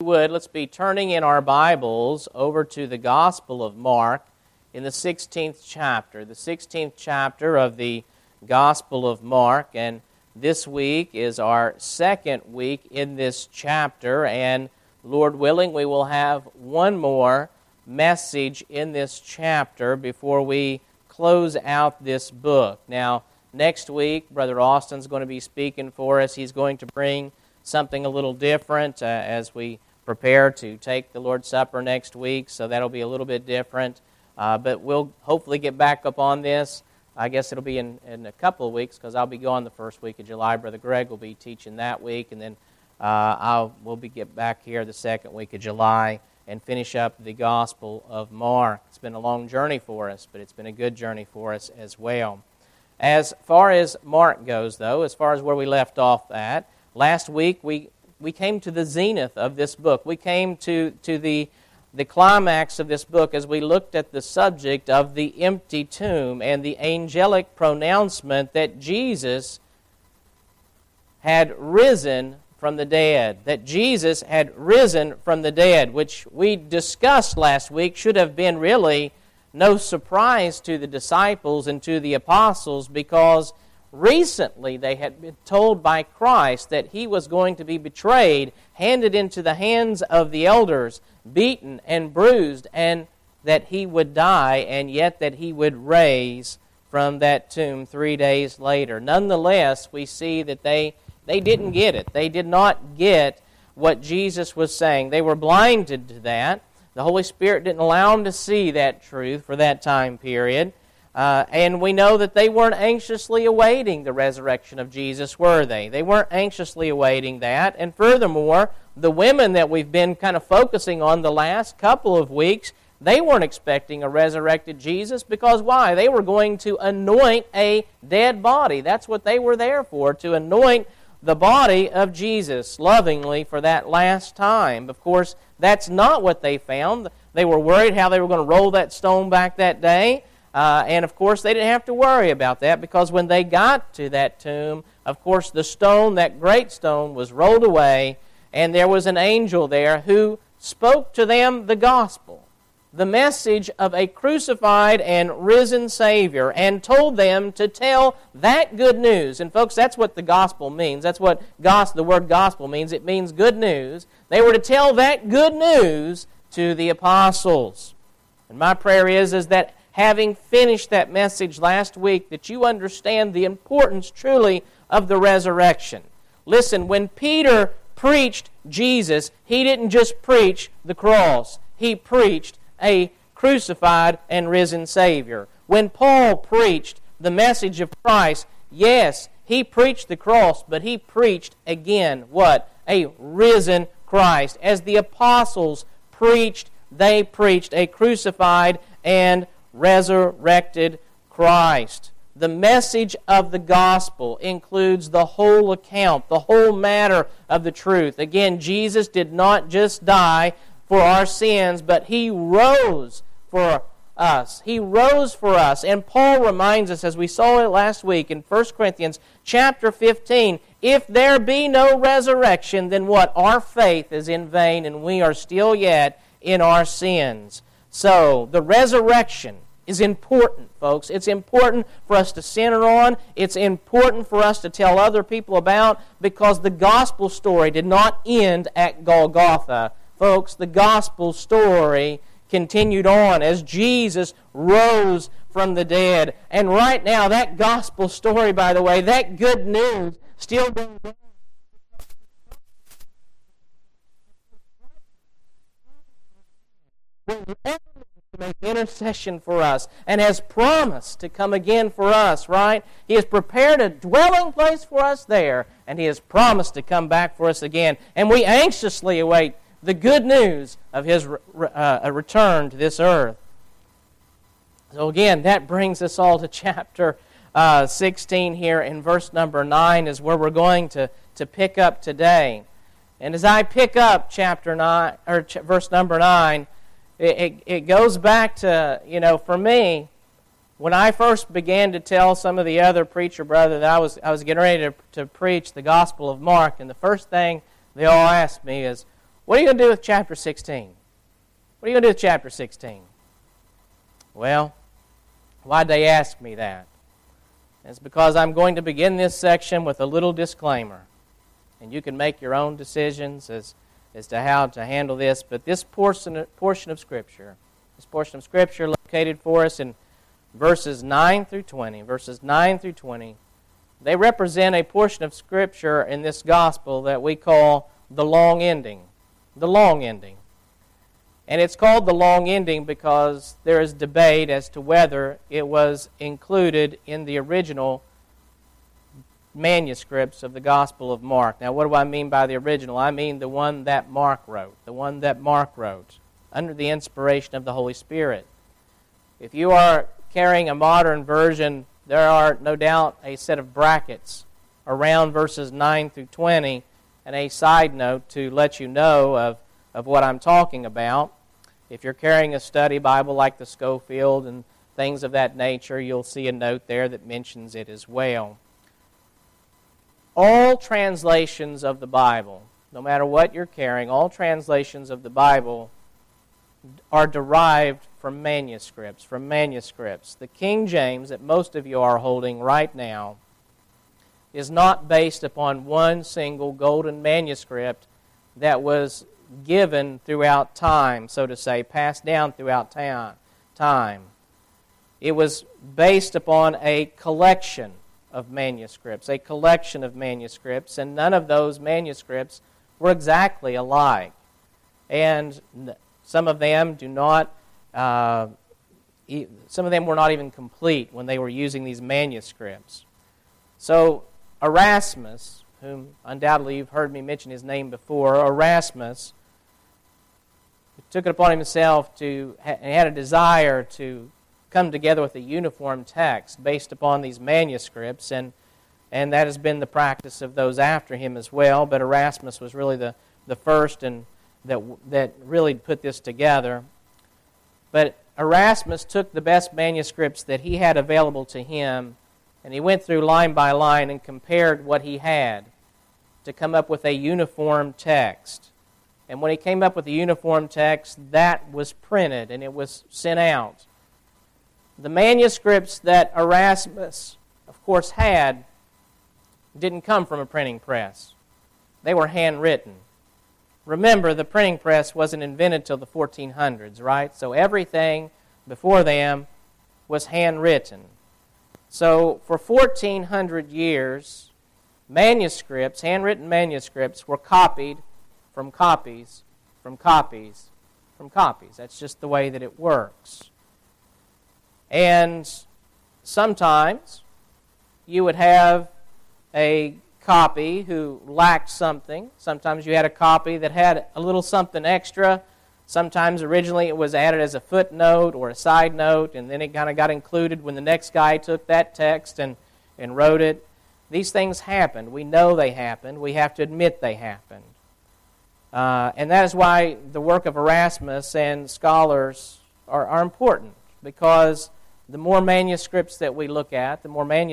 Let's be turning in our Bibles over to the Gospel of Mark in the 16th chapter. The 16th chapter of the Gospel of Mark, and this week is our second week in this chapter, and Lord willing, we will have one more message in this chapter before we close out this book. Now, next week, Brother Austin's going to be speaking for us. He's going to bring something a little different as we prepare to take the Lord's Supper next week, so that'll be a little bit different. But we'll hopefully get back up on this. I guess it'll be in a couple of weeks because I'll be gone the first week of July. Brother Greg will be teaching that week, and then we'll get back here the second week of July and finish up the Gospel of Mark. It's been a long journey for us, but it's been a good journey for us as well. As far as Mark goes, though, as far as where we left off at, last week we came to the zenith of this book. We came to the climax of this book as we looked at the subject of the empty tomb and the angelic pronouncement that Jesus had risen from the dead. That Jesus had risen from the dead, which we discussed last week, should have been really no surprise to the disciples and to the apostles, because recently they had been told by Christ that He was going to be betrayed, handed into the hands of the elders, beaten and bruised, and that He would die, and yet that He would raise from that tomb 3 days later. Nonetheless, we see that they didn't get it. They did not get what Jesus was saying. They were blinded to that. The Holy Spirit didn't allow them to see that truth for that time period. And we know that they weren't anxiously awaiting the resurrection of Jesus, were they? They weren't anxiously awaiting that. And furthermore, the women that we've been kind of focusing on the last couple of weeks, they weren't expecting a resurrected Jesus, because why? They were going to anoint a dead body. That's what they were there for, to anoint the body of Jesus lovingly for that last time. Of course, that's not what they found. They were worried how they were going to roll that stone back that day. And of course, they didn't have to worry about that, because when they got to that tomb, of course, the stone, that great stone, was rolled away, and there was an angel there who spoke to them the gospel, the message of a crucified and risen Savior, and told them to tell that good news. And folks, that's what the gospel means. That's what the word gospel means. It means good news. They were to tell that good news to the apostles. And my prayer is that having finished that message last week, that you understand the importance truly of the resurrection. Listen, when Peter preached Jesus, he didn't just preach the cross. He preached a crucified and risen Savior. When Paul preached the message of Christ, yes, he preached the cross, but he preached again what? A risen Christ. As the apostles preached, they preached a crucified and resurrected Christ. The message of the gospel includes the whole account, the whole matter of the truth. Again, Jesus did not just die for our sins, but He rose for us. He rose for us. And Paul reminds us, as we saw it last week in 1 Corinthians chapter 15, if there be no resurrection, then what? Our faith is in vain, and we are still yet in our sins. So, the resurrection is important, folks. It's important for us to center on. It's important for us to tell other people about, because the gospel story did not end at Golgotha. Folks, the gospel story continued on as Jesus rose from the dead. And right now, that gospel story, by the way, that good news, still goes on. To make intercession for us, and has promised to come again for us, right? He has prepared a dwelling place for us there, and He has promised to come back for us again. And we anxiously await the good news of His return to this earth. So again, that brings us all to chapter 16 here, in verse number 9 is where we're going to pick up today. And as I pick up chapter 9 or verse number 9, it goes back to, for me, when I first began to tell some of the other preacher brothers that I was getting ready to preach the Gospel of Mark, and the first thing they all asked me is, What are you going to do with chapter 16? What are you going to do with chapter 16? Well, why'd they ask me that? It's because I'm going to begin this section with a little disclaimer. And you can make your own decisions as to how to handle this. But this portion of Scripture located for us in verses 9 through 20, they represent a portion of Scripture in this gospel that we call the long ending. The long ending. And it's called the long ending because there is debate as to whether it was included in the original manuscripts of the Gospel of Mark. Now, what do I mean by the original? I mean the one that Mark wrote. The one that Mark wrote under the inspiration of the Holy Spirit. If you are carrying a modern version, there are no doubt a set of brackets around verses 9 through 20 and a side note to let you know of what I'm talking about. If you're carrying a study Bible like the Schofield and things of that nature, you'll see a note there that mentions it as well. All translations of the Bible, no matter what you're carrying, all translations of the Bible are derived from manuscripts. The King James that most of you are holding right now is not based upon one single golden manuscript that was given throughout time, so to say, passed down throughout time. It was based upon a collection of manuscripts, and none of those manuscripts were exactly alike. And some of them were not even complete when they were using these manuscripts. So Erasmus, whom undoubtedly you've heard me mention his name before, Erasmus took it upon himself and had a desire to come together with a uniform text based upon these manuscripts, and that has been the practice of those after him as well, but Erasmus was really the first and that really put this together. But Erasmus took the best manuscripts that he had available to him, and he went through line by line and compared what he had to come up with a uniform text. And when he came up with a uniform text, that was printed and it was sent out. The manuscripts that Erasmus, of course, had didn't come from a printing press. They were handwritten. Remember, the printing press wasn't invented till the 1400s, right? So everything before them was handwritten. So for 1400 years, handwritten manuscripts were copied from copies, from copies, from copies. That's just the way that it works. And sometimes you would have a copy who lacked something. Sometimes you had a copy that had a little something extra. Sometimes originally it was added as a footnote or a side note, and then it kind of got included when the next guy took that text and wrote it. These things happened. We know they happened. We have to admit they happened. And that is why the work of Erasmus and scholars are important, because the more manuscripts that we look at,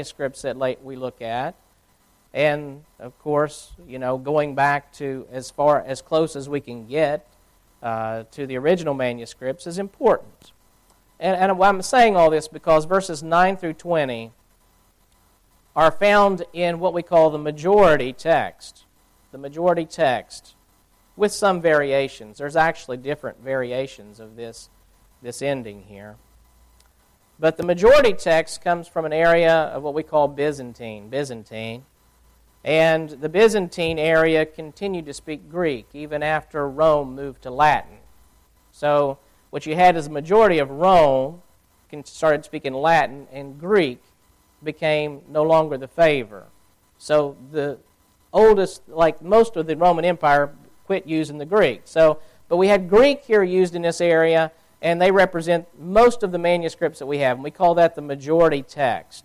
and of course, going back to as close as we can get to the original manuscripts is important. And I'm saying all this because verses 9 through 20 are found in what we call the majority text. The majority text, with some variations. There's actually different variations of this ending here. But the majority text comes from an area of what we call Byzantine. And the Byzantine area continued to speak Greek even after Rome moved to Latin. So what you had is a majority of Rome started speaking Latin, and Greek became no longer the favor. So the oldest, like most of the Roman Empire, quit using the Greek. But we had Greek here used in this area, and they represent most of the manuscripts that we have. And we call that the majority text.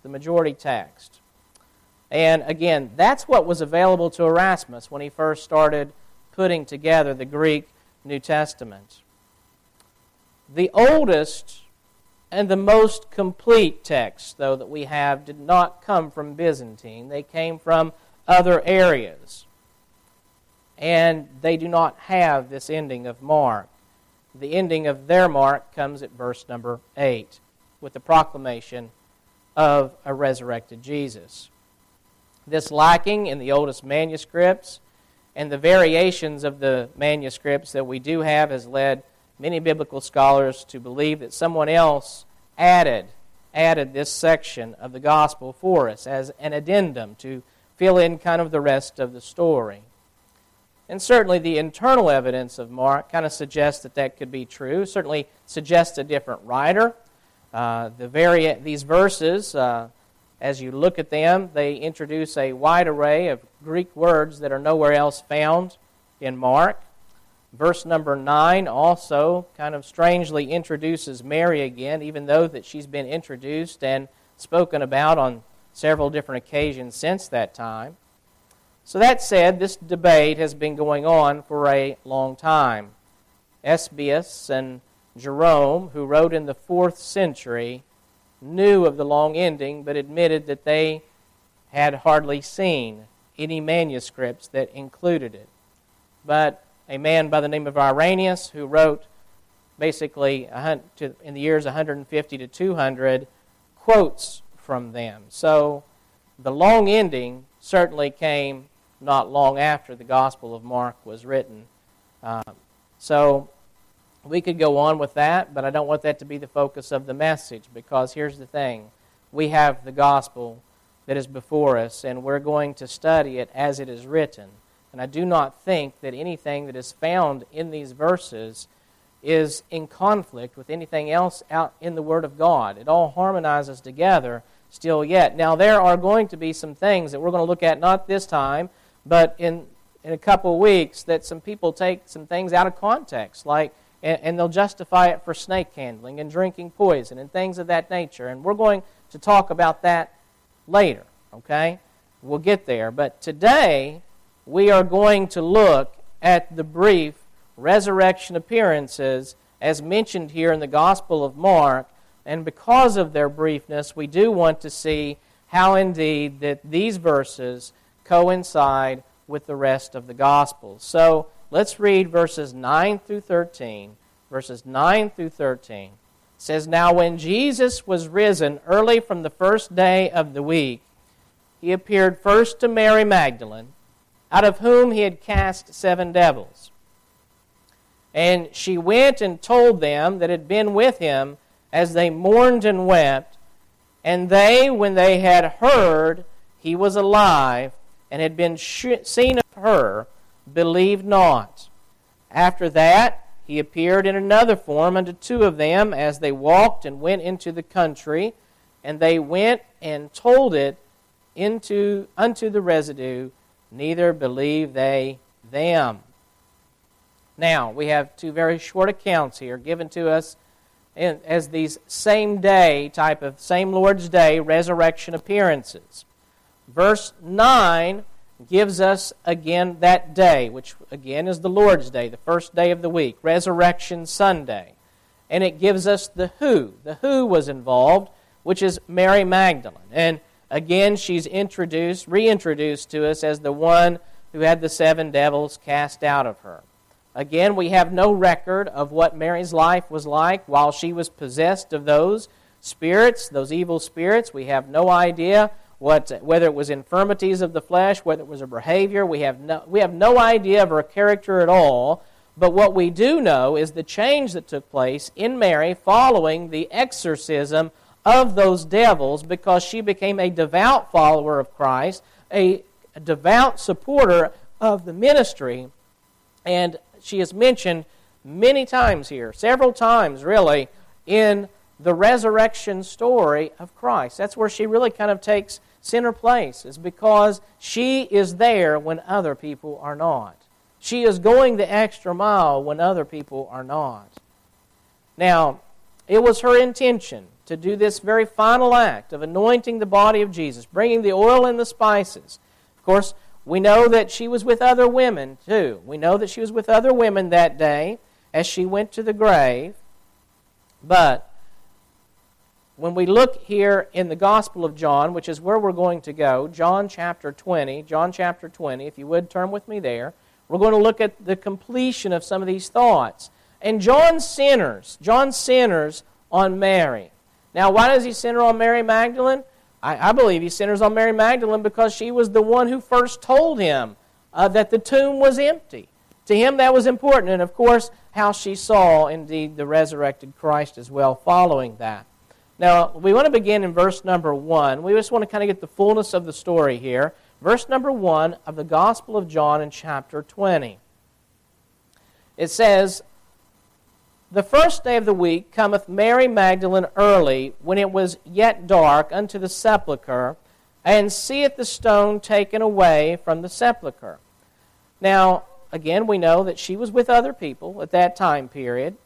And again, that's what was available to Erasmus when he first started putting together the Greek New Testament. The oldest and the most complete text, though, that we have did not come from Byzantine. They came from other areas. and they do not have this ending of Mark. The ending of their Mark comes at verse number 8 with the proclamation of a resurrected Jesus. This lacking in the oldest manuscripts and the variations of the manuscripts that we do have has led many biblical scholars to believe that someone else added this section of the gospel for us as an addendum to fill in kind of the rest of the story. And certainly the internal evidence of Mark kind of suggests that could be true, certainly suggests a different writer. These verses, as you look at them, they introduce a wide array of Greek words that are nowhere else found in Mark. Verse number 9 also kind of strangely introduces Mary again, even though that she's been introduced and spoken about on several different occasions since that time. So that said, this debate has been going on for a long time. Eusebius and Jerome, who wrote in the 4th century, knew of the long ending, but admitted that they had hardly seen any manuscripts that included it. But a man by the name of Irenaeus, who wrote basically in the years 150 to 200, quotes from them. So the long ending certainly came not long after the Gospel of Mark was written. So we could go on with that, but I don't want that to be the focus of the message, because here's the thing. We have the Gospel that is before us, and we're going to study it as it is written. And I do not think that anything that is found in these verses is in conflict with anything else out in the Word of God. It all harmonizes together still yet. Now, there are going to be some things that we're going to look at, not this time, but in a couple of weeks, that some people take some things out of context, and they'll justify it for snake handling and drinking poison and things of that nature. And we're going to talk about that later, okay? We'll get there. But today, we are going to look at the brief resurrection appearances as mentioned here in the Gospel of Mark. And because of their briefness, we do want to see how indeed that these verses coincide with the rest of the Gospels. So let's read verses 9 through 13. Verses 9 through 13. It says, "Now when Jesus was risen early from the first day of the week, he appeared first to Mary Magdalene, out of whom he had cast 7 devils. And she went and told them that had been with him as they mourned and wept. And they, when they had heard he was alive and had been seen of her, believed not. After that, he appeared in another form unto 2 of them as they walked and went into the country, and they went and told it unto the residue, neither believed they them." Now, we have 2 very short accounts here given to us as these same Lord's Day resurrection appearances. Verse 9 gives us again that day, which again is the Lord's Day, the first day of the week, Resurrection Sunday. And it gives us the who. The who was involved, which is Mary Magdalene. And again, she's reintroduced to us as the one who had the 7 devils cast out of her. Again, we have no record of what Mary's life was like while she was possessed of those spirits, those evil spirits. We have no idea whether it was infirmities of the flesh, whether it was a behavior. We have no idea of her character at all. But what we do know is the change that took place in Mary following the exorcism of those devils, because she became a devout follower of Christ, a devout supporter of the ministry. And she is mentioned many times here, several times really, in the resurrection story of Christ. That's where she really kind of takes center place, is because she is there when other people are not. She is going the extra mile when other people are not. Now, it was her intention to do this very final act of anointing the body of Jesus, bringing the oil and the spices. Of course, we know that she was with other women, too. We know that she was with other women that day as she went to the grave. But when we look here in the Gospel of John, which is where we're going to go, John chapter 20, if you would turn with me there. We're going to look at the completion of some of these thoughts. And John centers on Mary. Now, why does he center on Mary Magdalene? I believe he centers on Mary Magdalene because she was the one who first told him that the tomb was empty. To him, that was important. And, of course, how she saw, indeed, the resurrected Christ as well following that. Now, we want to begin in verse number 1. We just want to kind of get the fullness of the story here. Verse number 1 of the Gospel of John in chapter 20. It says, "The first day of the week cometh Mary Magdalene early, when it was yet dark, unto the sepulchre, and seeth the stone taken away from the sepulchre." Now, again, we know that she was with other people at that time period.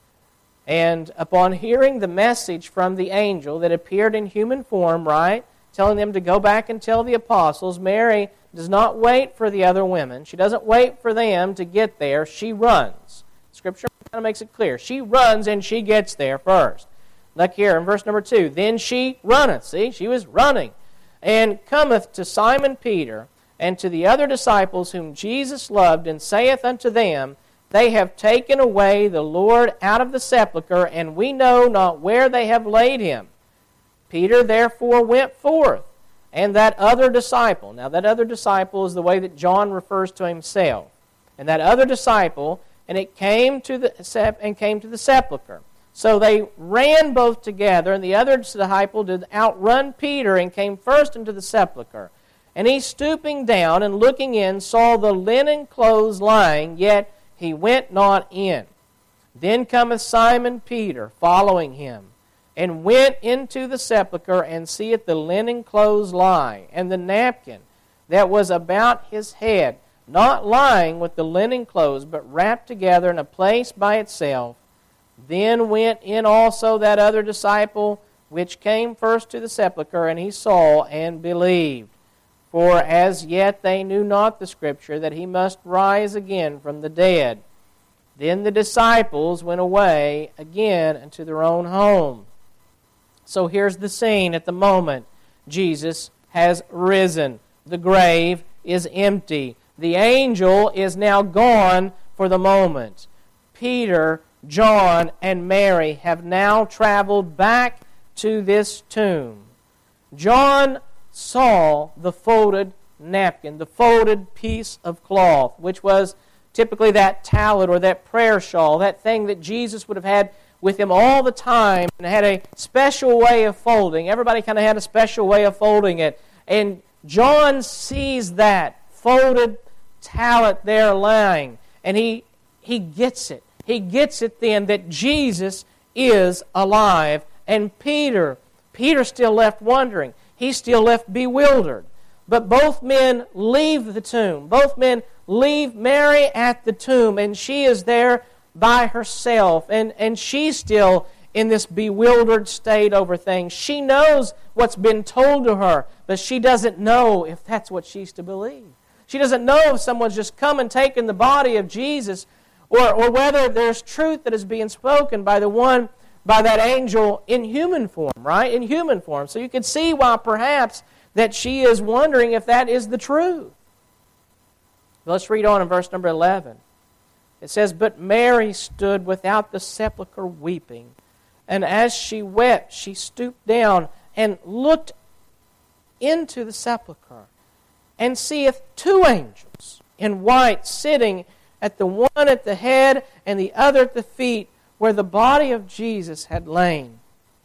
And upon hearing the message from the angel that appeared in human form, right, telling them to go back and tell the apostles, Mary does not wait for the other women. She doesn't wait for them to get there. She runs. Scripture kind of makes it clear. She runs and she gets there first. Look here in verse number 2. "Then she runneth." See, she was running. "And cometh to Simon Peter and to the other disciples whom Jesus loved, and saith unto them, They have taken away the Lord out of the sepulchre, and we know not where they have laid him. Peter therefore went forth, and that other disciple." Now that other disciple is the way that John refers to himself. "And that other disciple, and it came to the sepulchre. So they ran both together, and the other disciple did outrun Peter, and came first into the sepulchre. And he, stooping down and looking in, saw the linen clothes lying, yet he went not in. Then cometh Simon Peter, following him, and went into the sepulchre, and seeth the linen clothes lie, and the napkin that was about his head, not lying with the linen clothes, but wrapped together in a place by itself. Then went in also that other disciple, which came first to the sepulchre, and he saw and believed. For as yet they knew not the Scripture, that he must rise again from the dead. Then the disciples went away again into their own home." So here's the scene at the moment. Jesus has risen. The grave is empty. The angel is now gone for the moment. Peter, John, and Mary have now traveled back to this tomb. John saw the folded napkin, the folded piece of cloth, which was typically that tallit or that prayer shawl, that thing that Jesus would have had with him all the time and had a special way of folding. Everybody kind of had a special way of folding it. And John sees that folded tallit there lying, and he gets it. He gets it then that Jesus is alive. And Peter still left wondering. He's still left bewildered. But both men leave the tomb. Both men leave Mary at the tomb, and she is there by herself. And she's still in this bewildered state over things. She knows what's been told to her, but she doesn't know if that's what she's to believe. She doesn't know if someone's just come and taken the body of Jesus, or whether there's truth that is being spoken by that angel in human form, right? In human form. So you can see why perhaps that she is wondering if that is the truth. Let's read on in verse number 11. It says, "But Mary stood without the sepulchre weeping. And as she wept, she stooped down and looked into the sepulchre, and seeth two angels in white sitting, at the one at the head and the other at the feet, where the body of Jesus had lain."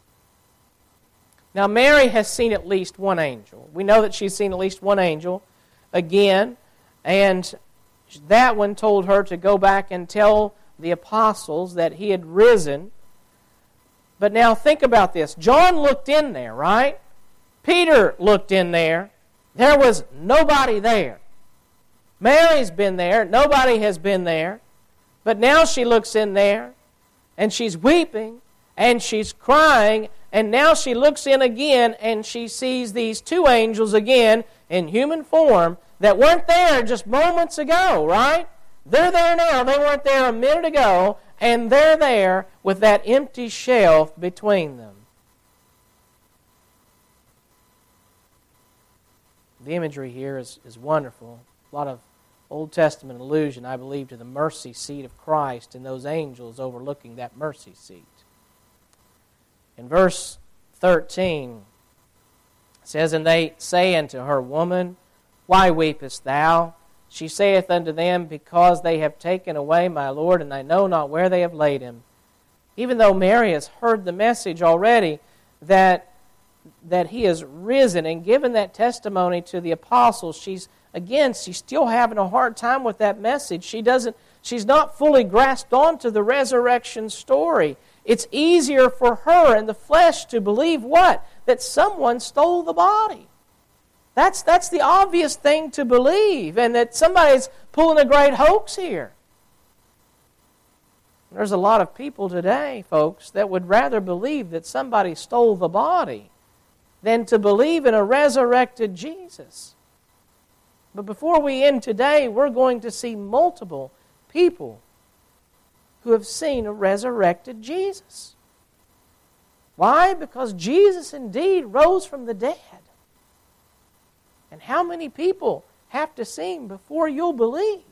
Now Mary has seen at least one angel. We know that she's seen at least one angel again, and that one told her to go back and tell the apostles that he had risen. But now think about this. John looked in there, right? Peter looked in there. There was nobody there. Mary's been there. Nobody has been there. But now she looks in there, and she's weeping, and she's crying, and now she looks in again, and she sees these two angels again in human form that weren't there just moments ago, right? They're there now. They weren't there a minute ago, and they're there with that empty shelf between them. The imagery here is wonderful. A lot of Old Testament allusion, I believe, to the mercy seat of Christ and those angels overlooking that mercy seat. In verse 13, it says, And they say unto her, Woman, why weepest thou? She saith unto them, Because they have taken away my Lord, and I know not where they have laid him. Even though Mary has heard the message already that he has risen and given that testimony to the apostles, she's still having a hard time with that message. She's not fully grasped onto the resurrection story. It's easier for her in the flesh to believe what? That someone stole the body. That's the obvious thing to believe, and that somebody's pulling a great hoax here. There's a lot of people today, folks, that would rather believe that somebody stole the body than to believe in a resurrected Jesus. But before we end today, we're going to see multiple people who have seen a resurrected Jesus. Why? Because Jesus indeed rose from the dead. And how many people have to see Him before you'll believe?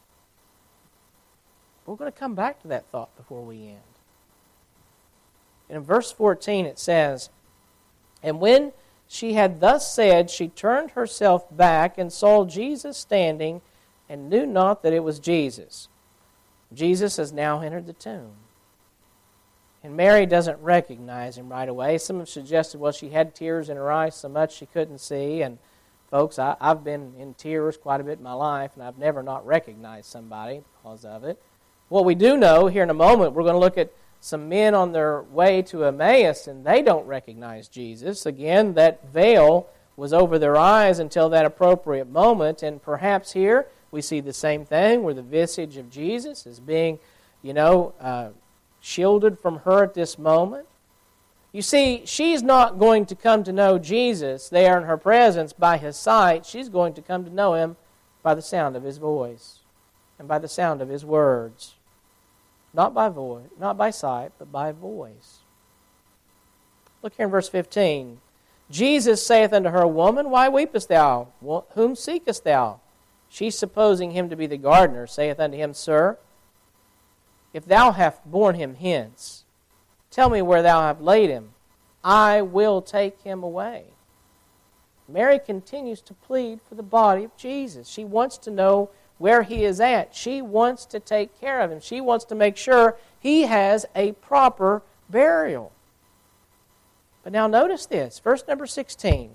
We're going to come back to that thought before we end. And in verse 14 it says, And when she had thus said, she turned herself back and saw Jesus standing, and knew not that it was Jesus. Jesus has now entered the tomb. And Mary doesn't recognize Him right away. Some have suggested, well, she had tears in her eyes so much she couldn't see. And folks, I've been in tears quite a bit in my life, and I've never not recognized somebody because of it. What we do know, here in a moment, we're going to look at some men on their way to Emmaus, and they don't recognize Jesus. Again, that veil was over their eyes until that appropriate moment, and perhaps here we see the same thing, where the visage of Jesus is being, shielded from her at this moment. You see, she's not going to come to know Jesus there in her presence by His sight. She's going to come to know Him by the sound of His voice and by the sound of His words. Not by voice, not by sight, but by voice. Look here in verse 15. Jesus saith unto her, Woman, why weepest thou? Whom seekest thou? She, supposing Him to be the gardener, saith unto Him, Sir, if thou hast borne him hence, tell me where thou hast laid him. I will take him away. Mary continues to plead for the body of Jesus. She wants to know where He is at. She wants to take care of Him. She wants to make sure He has a proper burial. But now notice this, verse number 16.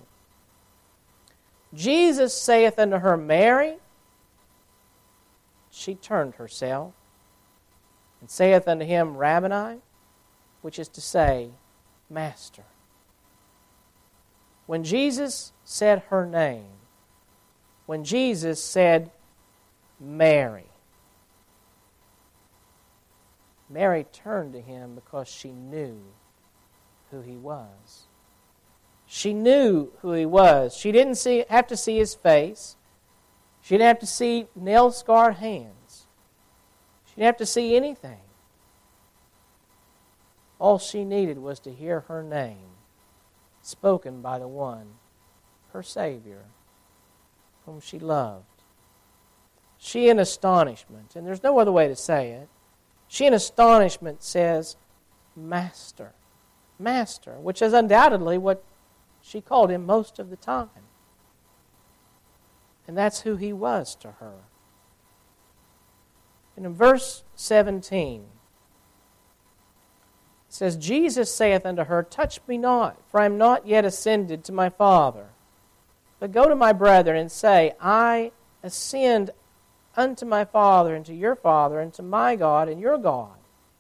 Jesus saith unto her, Mary. She turned herself and saith unto Him, Rabboni, which is to say, Master. When Jesus said her name, when Jesus said Mary, Mary turned to Him because she knew who He was. She knew who He was. She didn't have to see His face. She didn't have to see nail-scarred hands. She didn't have to see anything. All she needed was to hear her name spoken by the one, her Savior, whom she loved. She in astonishment, and there's no other way to say it, she in astonishment says, Master, Master, which is undoubtedly what she called Him most of the time. And that's who He was to her. And in verse 17, it says, Jesus saith unto her, Touch me not, for I am not yet ascended to my Father. But go to my brethren and say, I ascend unto my Father, and to your Father, and to my God, and your God.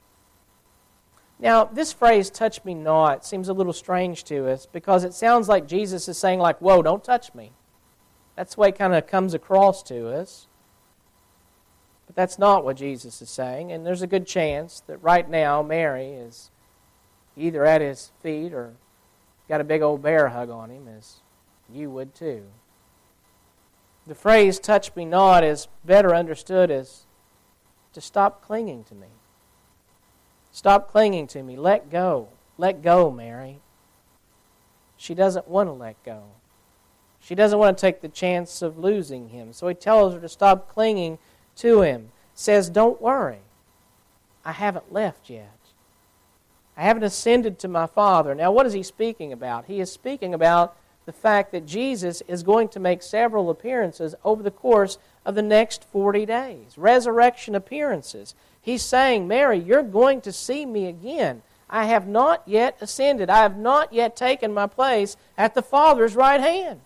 Now, this phrase, touch me not, seems a little strange to us, because it sounds like Jesus is saying, like, whoa, don't touch me. That's the way it kind of comes across to us. But that's not what Jesus is saying, and there's a good chance that right now Mary is either at His feet or got a big old bear hug on Him, as you would too. The phrase, touch me not, is better understood as to stop clinging to me. Stop clinging to me. Let go. Let go, Mary. She doesn't want to let go. She doesn't want to take the chance of losing him. So he tells her to stop clinging to him. Says, don't worry. I haven't left yet. I haven't ascended to my Father. Now, what is he speaking about? He is speaking about the fact that Jesus is going to make several appearances over the course of the next 40 days. Resurrection appearances. He's saying, Mary, you're going to see me again. I have not yet ascended. I have not yet taken my place at the Father's right hand.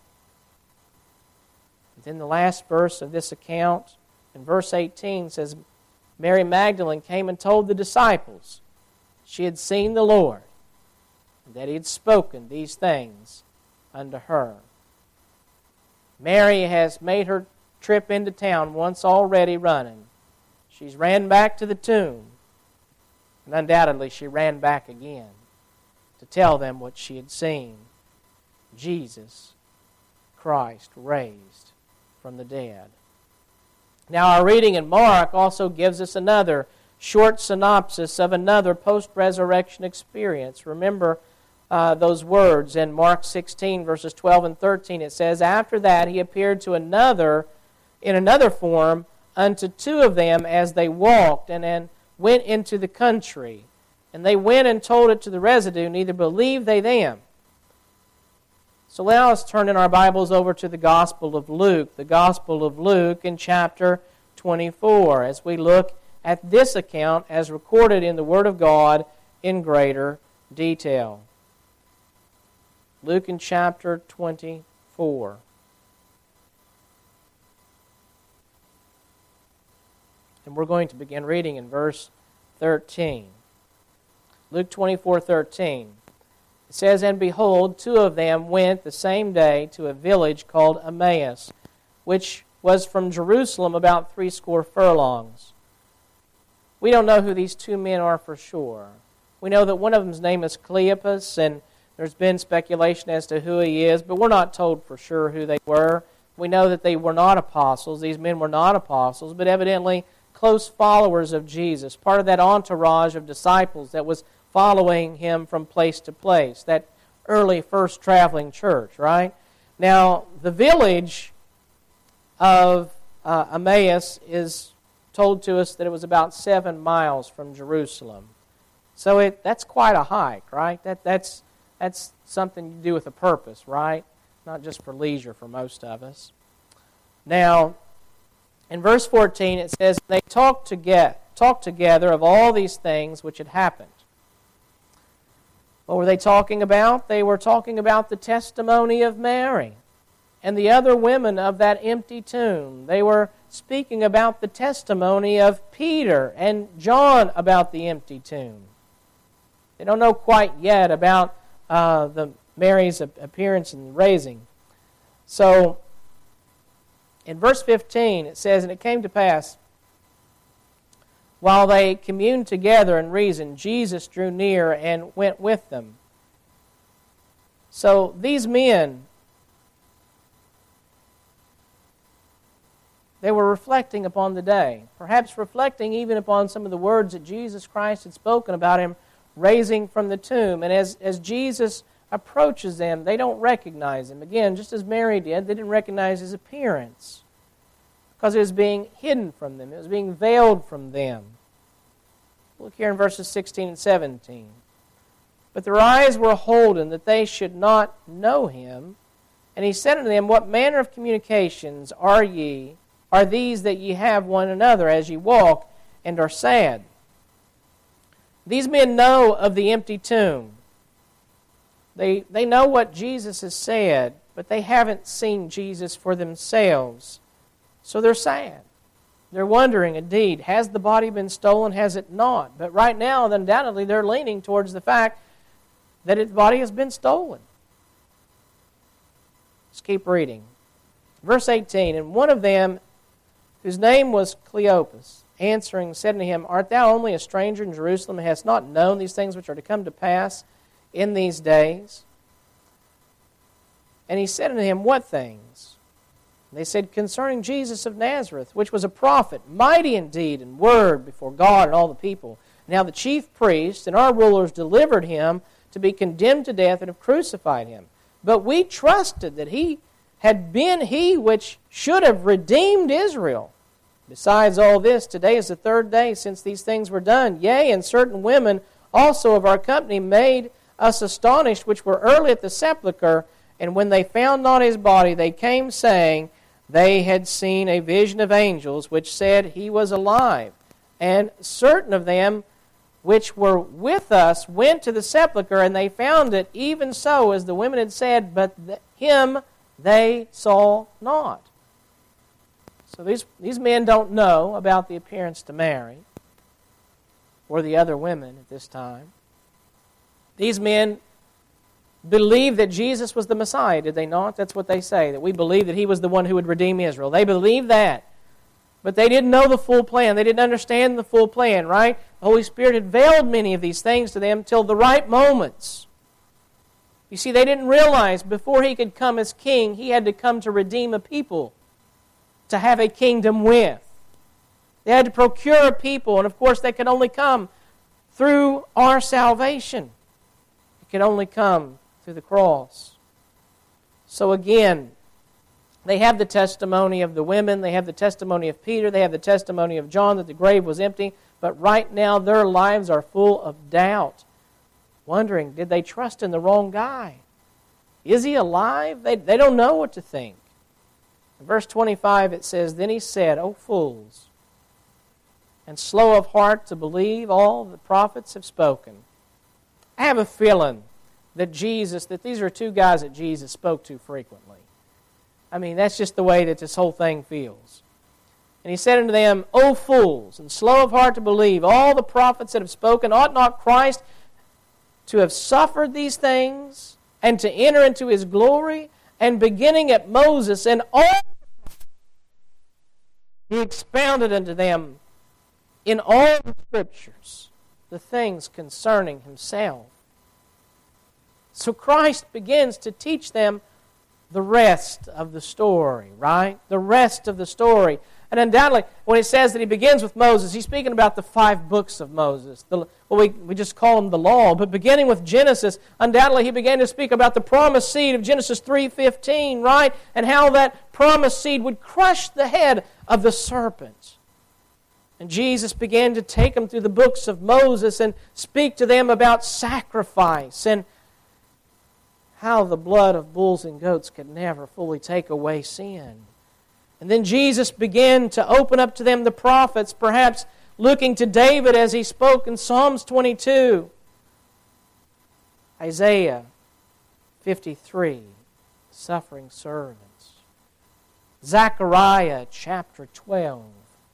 Then the last verse of this account, in verse 18, says, Mary Magdalene came and told the disciples she had seen the Lord, and that he had spoken these things unto her. Mary has made her trip into town once already running. She's ran back to the tomb, and undoubtedly she ran back again to tell them what she had seen. Jesus Christ raised from the dead. Now our reading in Mark also gives us another short synopsis of another post-resurrection experience. Remember those words in Mark 16, verses 12 and 13. It says, after that he appeared to another in another form unto two of them as they walked, and then went into the country. And they went and told it to the residue, neither believed they them. So now let's turn in our Bibles over to the Gospel of Luke. The Gospel of Luke in chapter 24, as we look at this account as recorded in the Word of God in greater detail. Luke in chapter 24. And we're going to begin reading in verse 13. Luke 24:13. It says, and behold, two of them went the same day to a village called Emmaus, which was from Jerusalem about 60 furlongs. We don't know who these two men are for sure. We know that one of them's name is Cleopas, and there's been speculation as to who he is, but we're not told for sure who they were. We know that they were not apostles. These men were not apostles, but evidently close followers of Jesus, part of that entourage of disciples that was following him from place to place, that early first traveling church, right? Now, the village of Emmaus is told to us that it was about 7 miles from Jerusalem. So that's quite a hike, right? That's something you do with a purpose, right? Not just for leisure for most of us. Now, in verse 14 it says, they talked together of all these things which had happened. What were they talking about? They were talking about the testimony of Mary and the other women of that empty tomb. They were speaking about the testimony of Peter and John about the empty tomb. They don't know quite yet about Mary's appearance and raising. So, in verse 15 it says, and it came to pass, while they communed together and reasoned, Jesus drew near and went with them. So these men, they were reflecting upon the day, perhaps reflecting even upon some of the words that Jesus Christ had spoken about him raising from the tomb. And as Jesus approaches them, they don't recognize him. Again, just as Mary did, they didn't recognize his appearance because it was being hidden from them. It was being veiled from them. Look here in verses 16 and 17. But their eyes were holden that they should not know him. And he said unto them, what manner of communications are these that ye have one another as ye walk and are sad? These men know of the empty tomb. They know what Jesus has said, but they haven't seen Jesus for themselves. So they're sad. They're wondering, indeed, has the body been stolen? Has it not? But right now, undoubtedly, they're leaning towards the fact that its body has been stolen. Let's keep reading. Verse 18, and one of them, whose name was Cleopas, answering, said unto him, art thou only a stranger in Jerusalem, and hast not known these things which are to come to pass in these days? And he said unto him, what things? And they said, concerning Jesus of Nazareth, which was a prophet, mighty in deed and word before God and all the people. Now the chief priests and our rulers delivered him to be condemned to death and have crucified him. But we trusted that he had been he which should have redeemed Israel. Besides all this, today is the third day since these things were done. Yea, and certain women also of our company made us astonished, which were early at the sepulchre, and when they found not his body, they came, saying, they had seen a vision of angels, which said he was alive. And certain of them which were with us went to the sepulchre, and they found it even so as the women had said, but him they saw not. So these men don't know about the appearance to Mary or the other women at this time. These men believed that Jesus was the Messiah, did they not? That's what they say, that we believe that he was the one who would redeem Israel. They believed that. But they didn't know the full plan. They didn't understand the full plan, right? The Holy Spirit had veiled many of these things to them till the right moments. You see, they didn't realize before he could come as king, he had to come to redeem a people, to have a kingdom with. They had to procure a people, and of course they could only come through our salvation. It could only come through the cross. So again, they have the testimony of the women, they have the testimony of Peter, they have the testimony of John that the grave was empty, but right now their lives are full of doubt, wondering, did they trust in the wrong guy? Is he alive? They don't know what to think. In verse 25 it says, then he said, O fools, and slow of heart to believe all the prophets have spoken. I have a feeling that these are two guys that Jesus spoke to frequently. I mean, that's just the way that this whole thing feels. And he said unto them, O fools, and slow of heart to believe all the prophets that have spoken, ought not Christ to have suffered these things, and to enter into his glory? And beginning at Moses and all, he expounded unto them in all the Scriptures the things concerning himself. So Christ begins to teach them the rest of the story, right? The rest of the story. And undoubtedly, when it says that he begins with Moses, he's speaking about the 5 books of Moses. We just call them the law. But beginning with Genesis, undoubtedly he began to speak about the promised seed of Genesis 3:15, right? And how that promised seed would crush the head of the serpent. And Jesus began to take them through the books of Moses and speak to them about sacrifice and how the blood of bulls and goats could never fully take away sin. And then Jesus began to open up to them the prophets, perhaps looking to David as he spoke in Psalms 22, Isaiah 53, suffering servants, Zechariah chapter 12.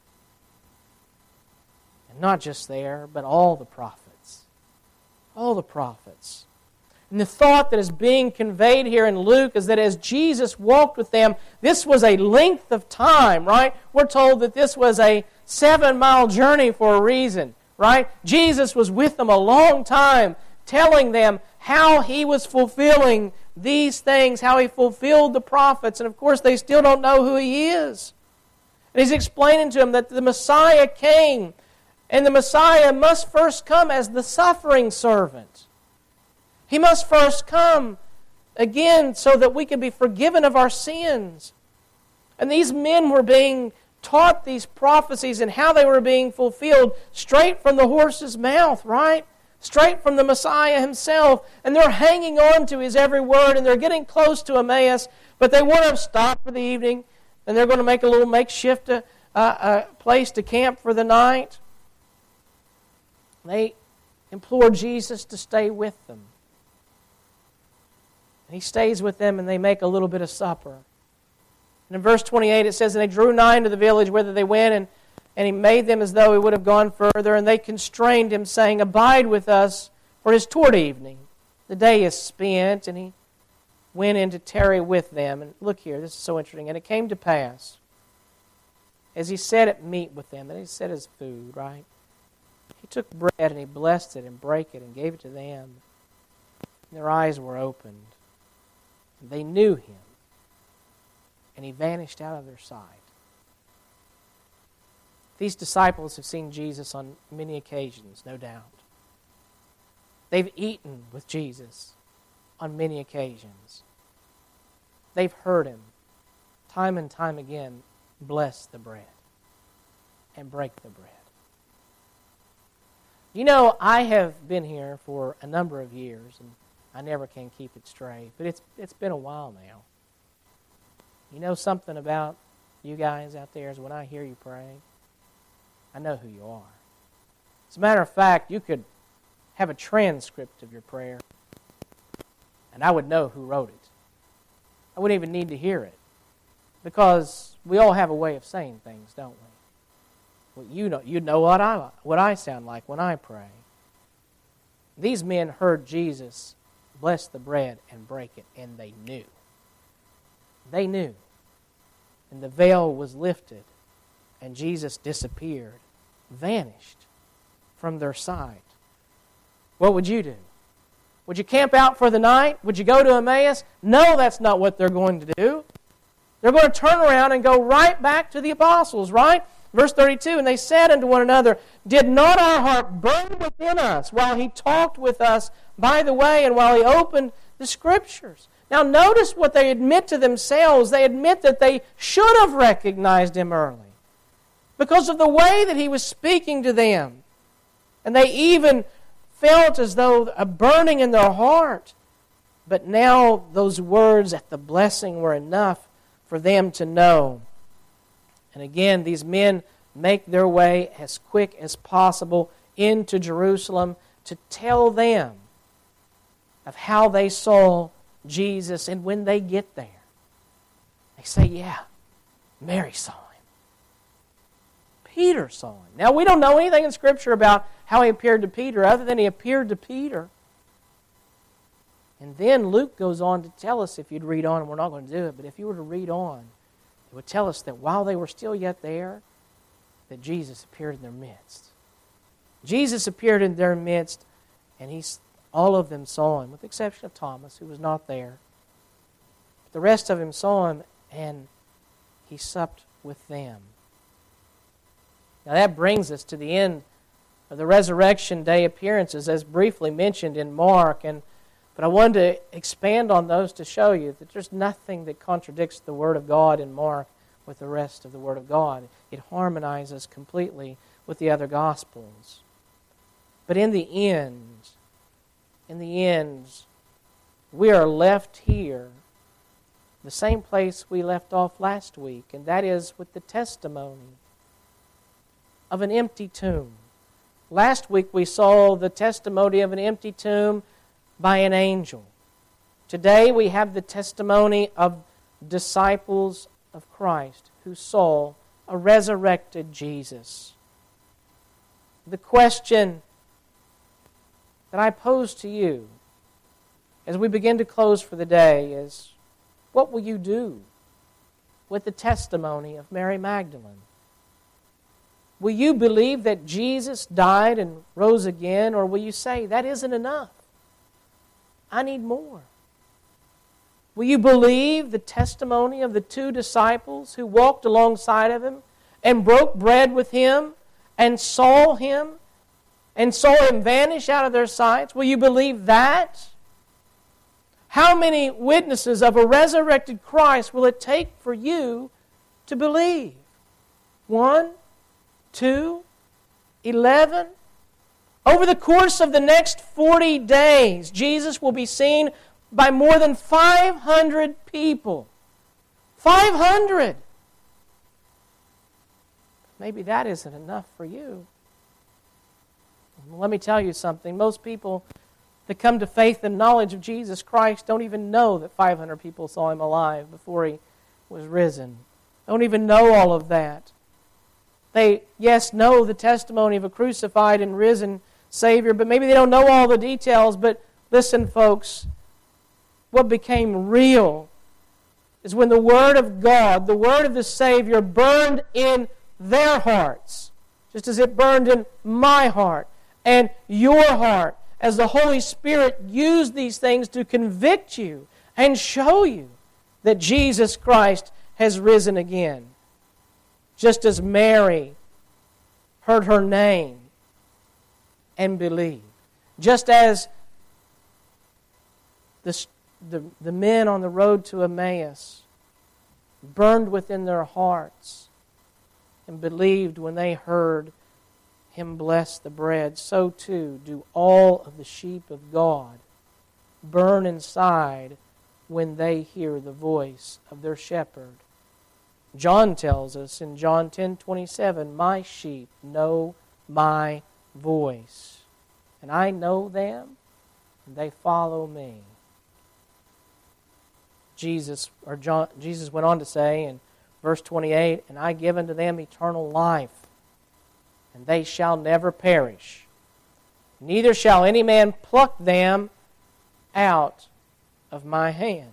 And not just there, but all the prophets. All the prophets. And the thought that is being conveyed here in Luke is that as Jesus walked with them, this was a length of time, right? We're told that this was a 7-mile journey for a reason, right? Jesus was with them a long time, telling them how he was fulfilling these things, how he fulfilled the prophets. And of course, they still don't know who he is. And he's explaining to them that the Messiah came, and the Messiah must first come as the suffering servant. He must first come again so that we can be forgiven of our sins. And these men were being taught these prophecies and how they were being fulfilled straight from the horse's mouth, right? Straight from the Messiah himself. And they're hanging on to his every word, and they're getting close to Emmaus, but they want to stop for the evening, and they're going to make a little makeshift place to camp for the night. They implore Jesus to stay with them. And he stays with them, and they make a little bit of supper. And in verse 28 it says, and they drew nigh into the village whither they went, and he made them as though he would have gone further, and they constrained him, saying, abide with us, for it is toward evening. The day is spent, and he went in to tarry with them. And look here, this is so interesting. And it came to pass, as he sat at meat with them, and he set his food, right? He took bread, and he blessed it, and brake it, and gave it to them. And their eyes were opened. They knew him, and he vanished out of their sight. These disciples have seen Jesus on many occasions, no doubt. They've eaten with Jesus on many occasions. They've heard him time and time again, bless the bread and break the bread. You know, I have been here for a number of years, and I never can keep it straight, but it's been a while now. You know something about you guys out there is when I hear you pray, I know who you are. As a matter of fact, you could have a transcript of your prayer, and I would know who wrote it. I wouldn't even need to hear it, because we all have a way of saying things, don't we? Well, you know what I sound like when I pray. These men heard Jesus bless the bread and break it, and they knew. They knew. And the veil was lifted, and Jesus disappeared, vanished from their sight. What would you do? Would you camp out for the night? Would you go to Emmaus? No, that's not what they're going to do. They're going to turn around and go right back to the apostles, right? Verse 32, and they said unto one another, did not our heart burn within us while he talked with us by the way and while he opened the Scriptures? Now notice what they admit to themselves. They admit that they should have recognized him early because of the way that he was speaking to them. And they even felt as though a burning in their heart. But now those words at the blessing were enough for them to know. And again, these men make their way as quick as possible into Jerusalem to tell them of how they saw Jesus. And when they get there, they say, yeah, Mary saw him. Peter saw him. Now, we don't know anything in Scripture about how he appeared to Peter other than he appeared to Peter. And then Luke goes on to tell us, if you'd read on, and we're not going to do it, but if you were to read on, it would tell us that while they were still yet there, that Jesus appeared in their midst. Jesus appeared in their midst, and all of them saw him, with the exception of Thomas, who was not there. The rest of them saw him, and he supped with them. Now that brings us to the end of the Resurrection Day appearances, as briefly mentioned in Mark, but I wanted to expand on those to show you that there's nothing that contradicts the Word of God in Mark with the rest of the Word of God. It harmonizes completely with the other Gospels. But in the end, we are left here, the same place we left off last week, and that is with the testimony of an empty tomb. Last week we saw the testimony of an empty tomb by an angel. Today we have the testimony of disciples of Christ who saw a resurrected Jesus. The question that I pose to you as we begin to close for the day is, what will you do with the testimony of Mary Magdalene? Will you believe that Jesus died and rose again, or will you say, that isn't enough? I need more. Will you believe the testimony of the two disciples who walked alongside of him and broke bread with him and saw him vanish out of their sights? Will you believe that? How many witnesses of a resurrected Christ will it take for you to believe? 1, 2, 11? Over the course of the next 40 days, Jesus will be seen by more than 500 people. 500! Maybe that isn't enough for you. Let me tell you something. Most people that come to faith and knowledge of Jesus Christ don't even know that 500 people saw him alive before he was risen. Don't even know all of that. They, yes, know the testimony of a crucified and risen Savior, but maybe they don't know all the details. But listen, folks, what became real is when the Word of God, the Word of the Savior, burned in their hearts, just as it burned in my heart and your heart, as the Holy Spirit used these things to convict you and show you that Jesus Christ has risen again. Just as Mary heard her name and believed. Just as the men on the road to Emmaus burned within their hearts, and believed when they heard Him bless the bread, so too do all of the sheep of God burn inside when they hear the voice of their shepherd. John tells us in John 10:27, "My sheep know my voice, and I know them, and they follow me." Jesus went on to say in verse 28, "And I give unto them eternal life, and they shall never perish, neither shall any man pluck them out of my hand."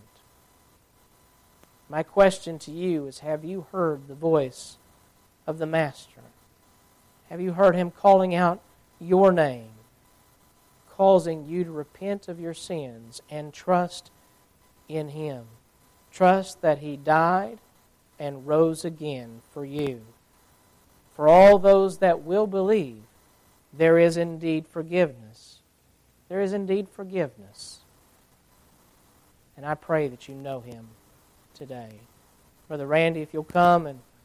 My question to you is, have you heard the voice of the Master? Have you heard Him calling out your name, causing you to repent of your sins and trust in Him? Trust that He died and rose again for you. For all those that will believe, there is indeed forgiveness. There is indeed forgiveness. And I pray that you know Him today. Brother Randy, if you'll come and